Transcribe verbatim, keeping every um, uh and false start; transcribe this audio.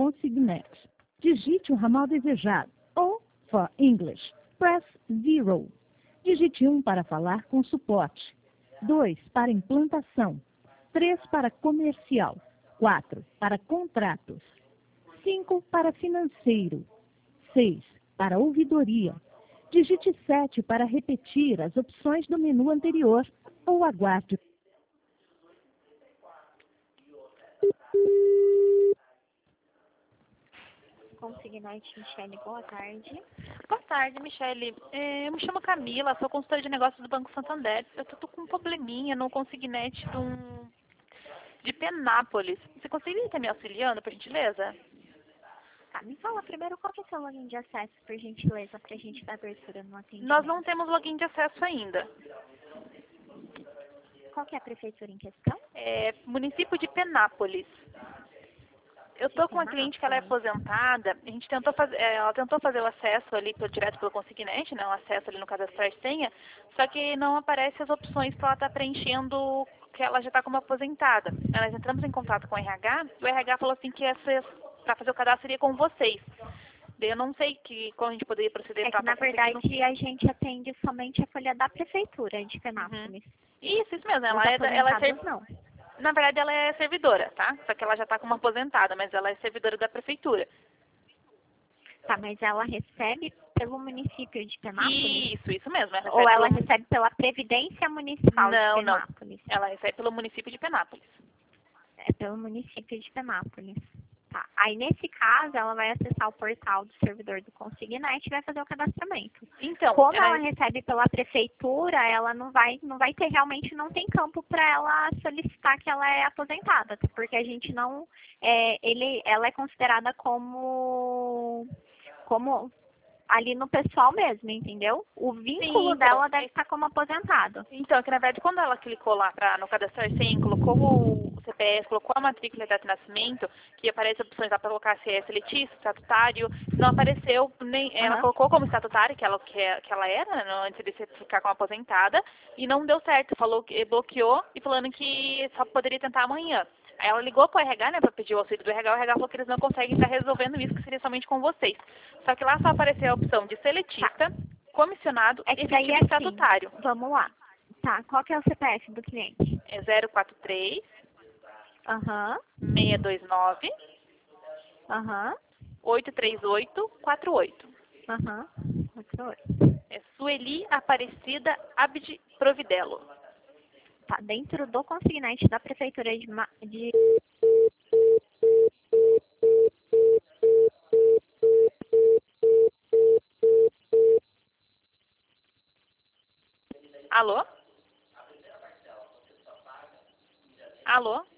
consignante. Digite o ramal desejado ou, for English, press zero. Digite um para falar com suporte, dois para implantação, três para comercial, quatro para contratos, cinco para financeiro, seis para ouvidoria. Digite sete para repetir as opções do menu anterior ou aguarde. Consignante Michele, boa tarde. Boa tarde, Michele. É, eu me chamo Camila, sou consultora de negócios do Banco Santander. Eu tô com um probleminha no consignante de, um, de Penápolis. Você conseguiria estar me auxiliando, por gentileza? Tá, me fala primeiro qual que é o seu login de acesso, por gentileza, pra gente dar abertura no atendimento. Nós não temos login de acesso ainda. Qual que é a prefeitura em questão? É município de Penápolis. Eu tô com uma cliente que ela é aposentada, a gente tentou fazer, ela tentou fazer o acesso ali pelo, direto pelo consignante, né, o acesso ali no cadastrar senha, só que não aparece as opções para ela estar preenchendo que ela já está como aposentada. Nós entramos em contato com o R H, e o R H falou assim que para fazer o cadastro seria com vocês. Daí eu não sei que, como a gente poderia proceder É para que, na verdade, no... a gente atende somente a folha da prefeitura de Penápolis. Uhum. Isso, isso mesmo, ela Os é, da- ela é ser- não. Na verdade, ela é servidora, tá? Só que ela já está como aposentada, mas ela é servidora da prefeitura. Tá, mas ela recebe pelo município de Penápolis? Isso, isso mesmo. Ela Ou recebe ela pelo... recebe pela Previdência Municipal Não, de não. Penápolis? Ela recebe pelo município de Penápolis. É pelo município de Penápolis. Tá. Aí, nesse caso, ela vai acessar o portal do servidor do Consignante e vai fazer o cadastramento. Então, Como ela... ela recebe pela prefeitura, ela não vai, não vai ter, realmente não tem campo para ela solicitar que ela é aposentada, porque a gente não, é, ele, ela é considerada como, como ali no pessoal mesmo, entendeu? O vínculo Sim, então, dela deve estar como aposentado. Então, que na verdade, quando ela clicou lá pra, no cadastrar senha, colocou o C P F, colocou a matrícula e data de nascimento, que aparece opções lá para colocar se é seletista, estatutário, não apareceu, nem, ela Uhum. colocou como estatutário, que ela, que, que ela era, né, antes de se ficar como aposentada, e não deu certo, falou que bloqueou e falando que só poderia tentar amanhã. Aí ela ligou para o R H, né, para pedir o auxílio do R H, o R H falou que eles não conseguem estar resolvendo isso, que seria somente com vocês. Só que lá só apareceu a opção de seletista, comissionado É e que daí é efetivo assim, estatutário. vamos lá. Tá, qual que é o C P F do cliente? É zero quatro três, Aham, seis dois nove, aham, oito três oito, quatro oito. aham. Outro oi. É Sueli Aparecida Abdi Providelo. Tá, dentro do consignante da prefeitura de, Ma- de... Alô? Alô?